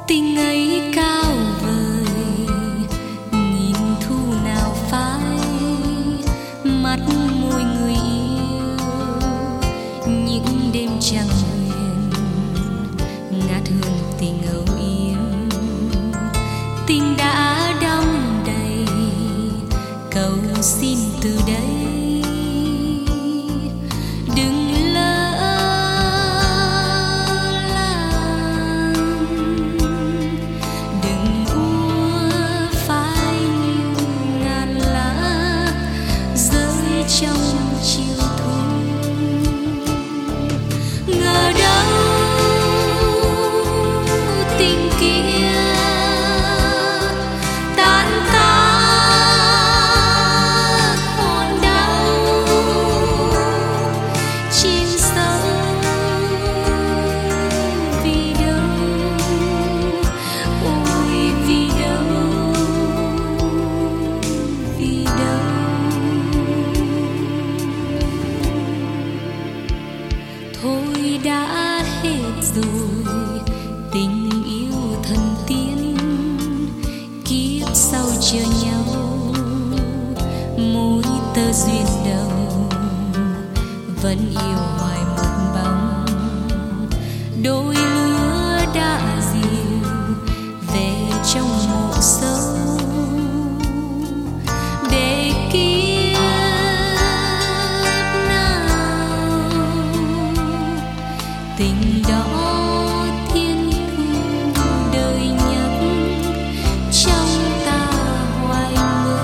tình ấy cao vời, nghìn thu nào phai mắt môi người yêu. Những đêm trăng huyền ngát hương tình âu yếm, tình đã đong đầy cầu xin từ đây. Đừng lỡ làng, đừng úa phai như ngàn lá rơi trong chiều thu. Ngờ đâu tình kia tan tác hồn đau, chìm sâu vì đâu, ôi vì đâu, vì đâu. Thôi đã hết rồi tình yêu thần tiên, kiếp sau chờ nhau mối tơ duyên đầu. Vẫn yêu hoài một bóng đôi lứa đã dịu về trong mộ sâu, để kiếp nào tình đó thiên thu đời nhắc trong ta hoài mơ.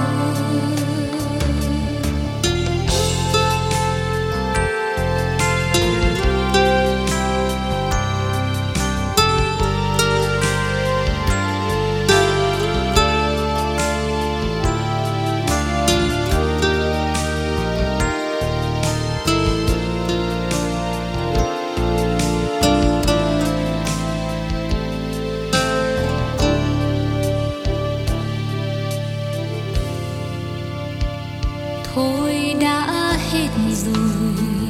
Thôi đã hết rồi